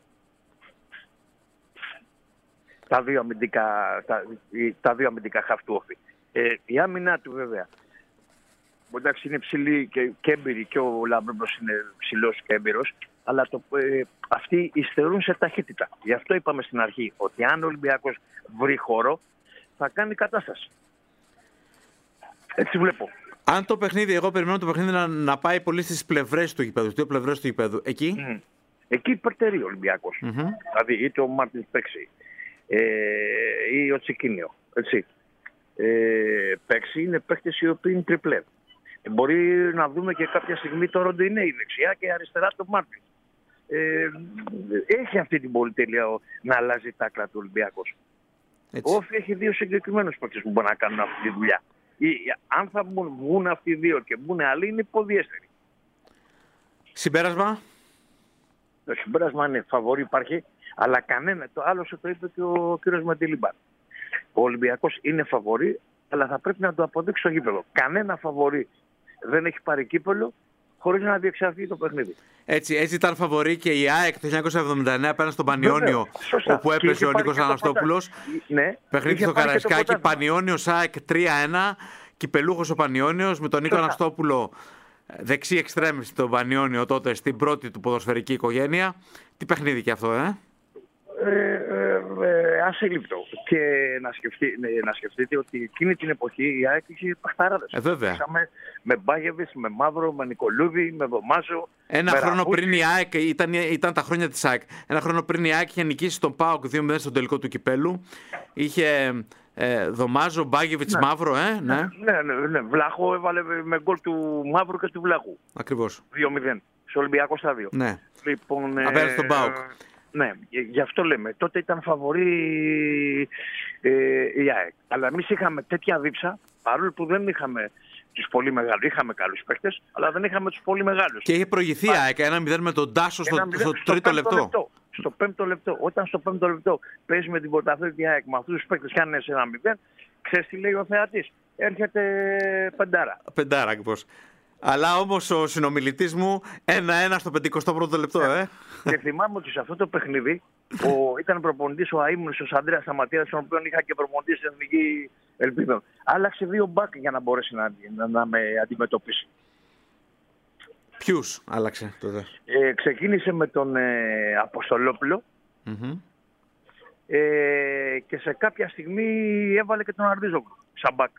Τα δύο αμυντικά χαφ του Όφη. Η άμυνά του βέβαια, εντάξει, είναι ψηλή και έμπειρη, και ο Λαμπρόμπος είναι ψηλός και έμπειρος, αλλά αυτοί υστερούν σε ταχύτητα. Γι' αυτό είπαμε στην αρχή ότι αν ο Ολυμπιακός βρει χώρο, θα κάνει κατάσταση. Έτσι βλέπω. Αν το παιχνίδι, εγώ περιμένω το παιχνίδι να πάει πολύ στις πλευρές του γηπέδου, στις δύο πλευρές του γηπέδου. Εκεί. Εκεί υπερτερεί ο Ολυμπιακός. Δηλαδή είτε ο Μάρτιν παίξει ή ο Τσικίνιο. Έτσι. Παίξει είναι παίκτες οι οποίοι είναι τριπλέ. Μπορεί να δούμε και κάποια στιγμή το Ροντινέι δεξιά και αριστερά το Μάρτιν. Έχει αυτή την πολυτέλεια να αλλάζει τα άκρα του Ολυμπιακός. Ο Όφη έχει δύο συγκεκριμένους παίκτες που μπορούν να κάνουν αυτή τη δουλειά. Αν θα βγουν αυτοί οι δύο και βγουν άλλοι, είναι υποδιέστεροι. Συμπέρασμα. Το συμπέρασμα είναι φαβορί υπάρχει, αλλά κανένα. Το άλλο το είπε και ο κ. Μαντιλιμπάν. Ο Ολυμπιακός είναι φαβορί, αλλά θα πρέπει να το αποδείξει στο γήπεδο. Κανένα φαβορί δεν έχει πάρει κύπελλο χωρίς να διεξαρθεί το παιχνίδι. Έτσι ήταν φαβορή και η ΑΕΚ το 1979 απέναντι στον Πανιόνιο, Σωστά. όπου Και έπαιζε είχε ο πάρει Νίκος και το Αναστόπουλος. Ναι, Παιχνίδι είχε στο πάρει και το Καραϊσκάκι, πρωτάθλημα. Πανιόνιος ΑΕΚ 3-1, κυπελούχος ο Πανιόνιος με τον Νίκο Σωστά. Αναστόπουλο δεξί εξτρέμ στον Πανιόνιο τότε, στην πρώτη του ποδοσφαιρική οικογένεια. Τι παιχνίδι και αυτό, Ασύλληπτο. Και να σκεφτείτε ότι εκείνη την εποχή η ΑΕΚ είχε παχταράδες. Βέβαια. Είχαμε με Μπάγεβιτς, με Μαύρο, με Νικολούδη, με Δωμάζο. Ένα με χρόνο Ραφούτη. πριν η ΑΕΚ, ήταν τα χρόνια της ΑΕΚ. Ένα χρόνο πριν η ΑΕΚ είχε νικήσει τον ΠΑΟΚ 2-0 στον τελικό του κυπέλου. Είχε Δωμάζο, Μπάγεβιτς, Μαύρο, ναι. Ναι. Βλάχο έβαλε με γκολ του Μαύρου και του Βλάχου. Ακριβώς. 2-0 στο Ολυμπιακό στάδιο. Ναι. Λοιπόν, Απέναντι στον ΠΑΟΚ. Ναι, γι' αυτό λέμε. Τότε ήταν φαβορή η ΑΕΚ. Αλλά εμείς είχαμε τέτοια δίψα, παρόλο που δεν είχαμε τους πολύ μεγάλους. Είχαμε καλούς παίκτες, αλλά δεν είχαμε τους πολύ μεγάλους. Και είχε προηγηθεί η ΑΕΚ 1-0 με τον Τάσο στο 1-0 τρίτο λεπτό. Στο πέμπτο λεπτό. Όταν στο πέμπτο λεπτό παίζει με την πρωταθλήτρια ΑΕΚ με αυτούς τους παίκτες και αν είναι σε 1-0, ξέρεις τι λέει ο θεατής. Έρχεται πεντάρα. Πεντάρα ακριβώς. Αλλά όμως ο συνομιλητής μου 1-1 στο 51ο λεπτό, Και θυμάμαι ότι σε αυτό το παιχνίδι ήταν προπονητής ο αείμνηστος Ανδρέας Σταματίας, τον οποίο είχα και προπονητή στην Εθνική Ελπίδων. Άλλαξε 2 μπακ για να μπορέσει να με αντιμετωπίσει. Ποιους άλλαξε τότε? Ξεκίνησε με τον Αποστολόπουλο και σε κάποια στιγμή έβαλε και τον Αρδίζογλου σαν μπακ.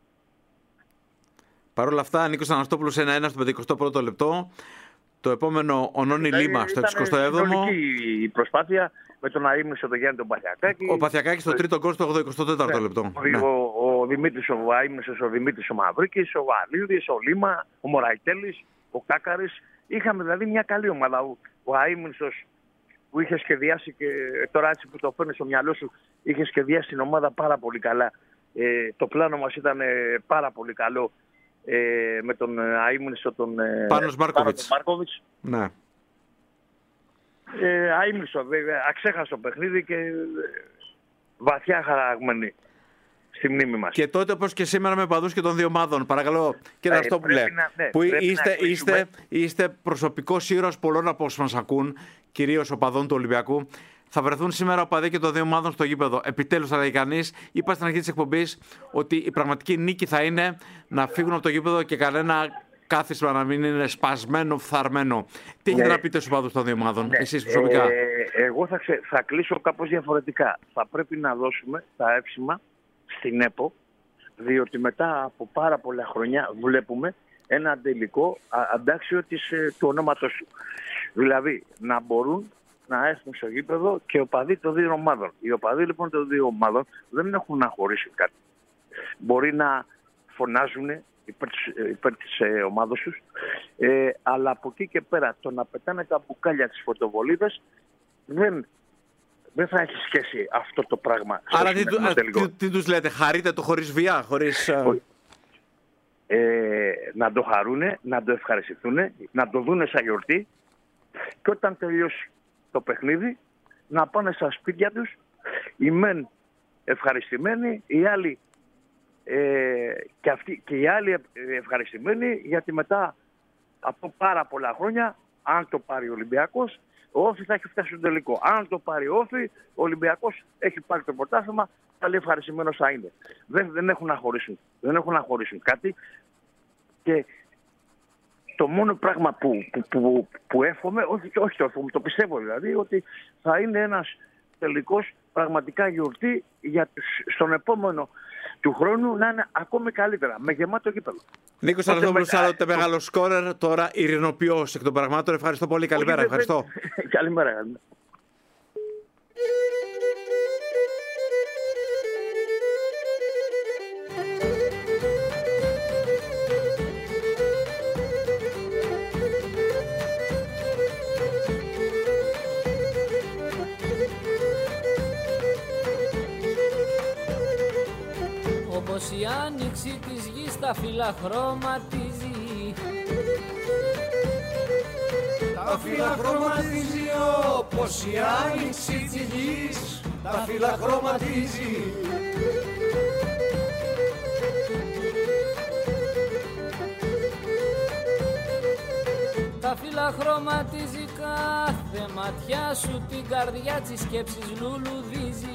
Παρ' όλα αυτά, Νίκος Αναστόπουλος 1-1 στο 51ο λεπτό. Το επόμενο, ο Νόνι Λίμα στο 67ο. Ήταν η προσπάθεια με τον αείμνηστο τον Γιάννη τον Παθιακάκη. Ο Παθιακάκης στο τρίτο γκολ στο 84ο λεπτό. Ο Δημήτρης ο αείμνηστος, ο Δημήτρης ο Μαυρίκης, ο Βαλίδης, ο Λίμα, ο Μωραϊτέλης, ο Κάκαρης. Είχαμε δηλαδή μια καλή ομάδα. Ο αείμνηστος που είχε σχεδιάσει, και τώρα έτσι που το φέρνει στο μυαλό σου, είχε σχεδιάσει την ομάδα πάρα πολύ καλά. Το πλάνο μας ήταν πάρα πολύ καλό. Με τον αείμνηστο τον Πάνος Μάρκοβιτς. Ναι. Αείμνηστο, αξέχαστο παιχνίδι και βαθιά χαραγμένη στη μνήμη μας. Και τότε, όπως και σήμερα, με παδούς και των δύο ομάδων. Παρακαλώ, κύριε Αναστόπουλε, που είστε προσωπικός ήρωας πολλών από όσους μας ακούν, κυρίως οπαδών του Ολυμπιακού. Θα βρεθούν σήμερα οπαδοί και των δύο ομάδων στο γήπεδο. Επιτέλους, θα λέει κανείς, είπα στην αρχή της εκπομπής ότι η πραγματική νίκη θα είναι να φύγουν από το γήπεδο και κανένα κάθισμα να μην είναι σπασμένο, φθαρμένο. Τι έχετε να πείτε στους οπαδούς των δύο ομάδων, εσείς προσωπικά? Εγώ θα κλείσω κάπως διαφορετικά. Θα πρέπει να δώσουμε τα εύσημα στην ΕΠΟ, διότι μετά από πάρα πολλά χρόνια βλέπουμε ένα τελικό αντάξιο του ονόματός του. Δηλαδή, να μπορούν να έρθουν στο γήπεδο και οπαδοί των δύο ομάδων. Οι οπαδοί λοιπόν των δύο ομάδων δεν έχουν να χωρίσουν κάτι. Μπορεί να φωνάζουν υπέρ της ομάδας τους, αλλά από εκεί και πέρα το να πετάνε τα μπουκάλια της φωτοβολίδας δεν θα έχει σχέση αυτό το πράγμα. Άρα τι τους λέτε, χαρείτε το χωρίς βία, χωρίς... Να το χαρούνε, να το ευχαριστηθούν, να το δούνε σαν γιορτή και όταν τελειώσει το παιχνίδι να πάνε στα σπίτια τους, οι μεν ευχαριστημένοι, οι άλλοι και οι άλλοι ευχαριστημένοι, γιατί μετά από πάρα πολλά χρόνια, αν το πάρει ο Ολυμπιακός, ο Όφη θα έχει φτάσει στο τελικό. Αν το πάρει ο Όφη, ο Ολυμπιακός έχει πάρει το πρωτάθλημα, πάλι ευχαριστημένος θα είναι. Δεν έχουν να χωρίσουν. Δεν έχουν να χωρίσουν κάτι. Και το μόνο πράγμα που εύχομαι, όχι το εύχομαι, το πιστεύω δηλαδή, ότι θα είναι ένας τελικός πραγματικά γιορτή για στον επόμενο του χρόνου να είναι ακόμη καλύτερα, με γεμάτο γήπεδο. Νίκος Αναστόπουλος, άλλοτε μεγάλο σκόρερ, τώρα ειρηνοποιός εκ των πραγμάτων. Ευχαριστώ πολύ, καλημέρα. Ευχαριστώ. Καλημέρα. Όπως η άνοιξη της γης τα φύλλα χρωματίζει, τα φύλλα χρωματίζει, όπως η άνοιξη της γης τα φύλλα χρωματίζει. Τα Τα φύλλα χρωματίζει κάθε ματιά σου, την καρδιά της σκέψης λουλουδίζει.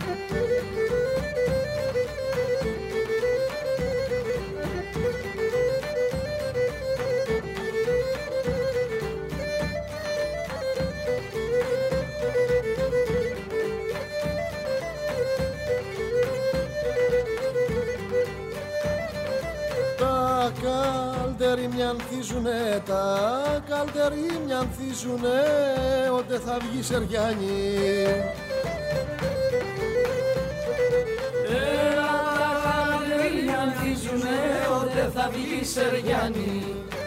Τα καλτερίμια ανθίζουνε, τα καλτερίμια ανθίζουνε, ότε θα βγει Σεριάννη. Τα καλτερίμια ανθίζουνε, ότε θα βγει Σεριάννη.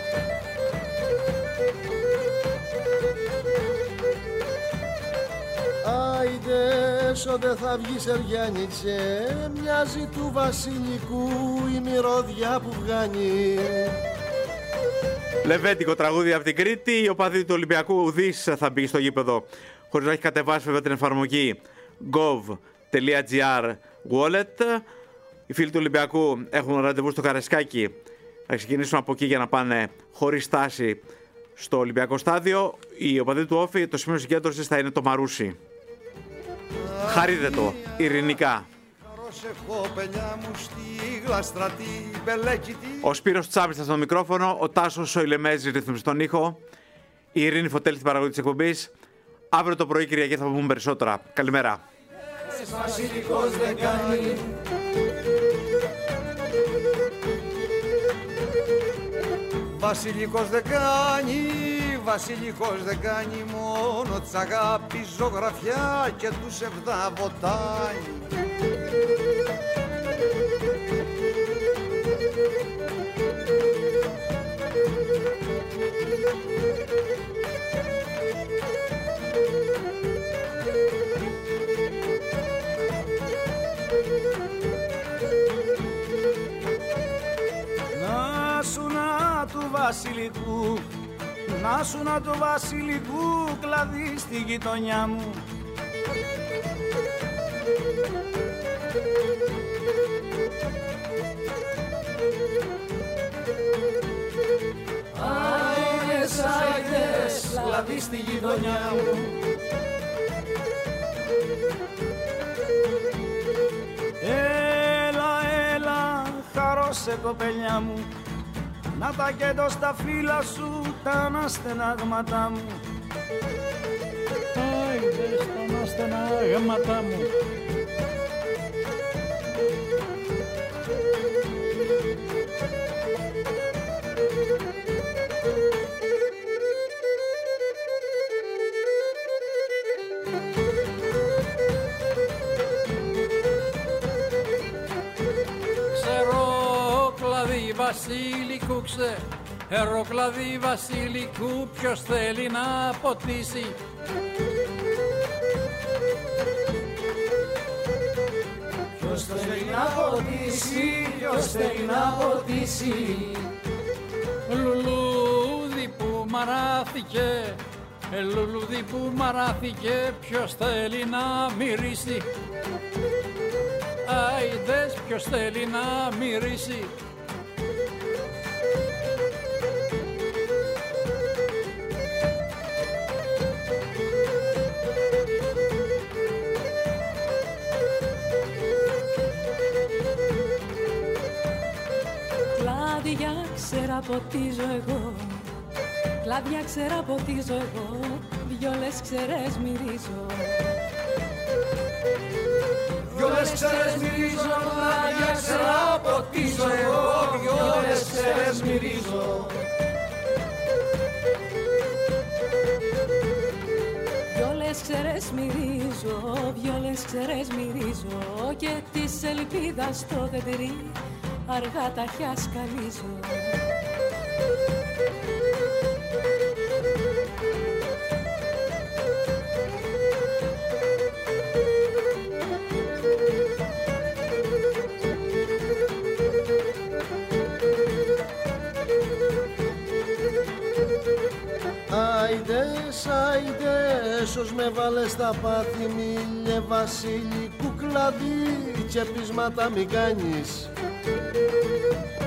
Άιντες ότε θα βγει Σεριάννη, και μοιάζει του βασιλικού η μυρωδιά που βγάνει. Λεβέντικο τραγούδι από την Κρήτη. Η οπαδή του Ολυμπιακού ουδής θα μπει στο γήπεδο χωρίς να έχει κατεβάσει βέβαια την εφαρμογή gov.gr wallet. Οι φίλοι του Ολυμπιακού έχουν ραντεβού στο Καρεσκάκι. Θα ξεκινήσουν από εκεί για να πάνε χωρίς στάση στο Ολυμπιακό στάδιο. Οι οπαδοί του Όφη, το σημείο συγκέντρωσης θα είναι το Μαρούσι. Χαρείτε το, ειρηνικά. Ο Σπύρος Τσάπης στο μικρόφωνο, ο Τάσος ο Ηλεμέζης ρυθμίζει τον ήχο, η Ειρήνη Φωτέλη στην παραγωγή της εκπομπής. Αύριο το πρωί, Κυριακή, θα πούμε περισσότερα. Καλημέρα. Βασιλικός δεν κάνει, βασιλικός δεν κάνει, μόνο της αγάπης ζωγραφιά και του σεβδά βοτάνι. Να σου να του βασιλικού, να σου να του βασιλικού κλαδί στη γειτονιά μου. Άιντες, άιντες, κλαδί στη γειτονιά μου. Έλα, έλα, χαρώσε κοπελιά μου, να τα κέντω στα φύλλα σου τα αναστενάγματά μου. Άιντες, τα αναστενάγματά μου. Βασιλικού εροκλαδί βασιλικού, ποιος θέλει να ποτίσει. Ποιος θέλει να ποτίσει, ποιος θέλει να ποτίσει. Λουλούδι που μαράθηκε, λουλούδι που μαράθηκε, ποιος θέλει να μυρίσει. Άιντες, ποιος θέλει να μυρίσει. Κλάδια ξέρα ποτίζω εγώ, κλάδια ξέρα ποτίζω εγώ, βιόλες ξερές μυρίζω. Βιόλες ξερές μυρίζω, κλάδια ξερά ποτίζω εγώ, βιόλες ξερές μυρίζω. Βιόλες ξερές μυρίζω, βιόλες ξερές μυρίζω, και της ελπίδας το δεντρί αργά τα χιάσκαλίζω. Άιντες, άιντες, ως με βάλες στα πάθη μίλε βασιλικού κλαδί και πείσματα μη κάνεις.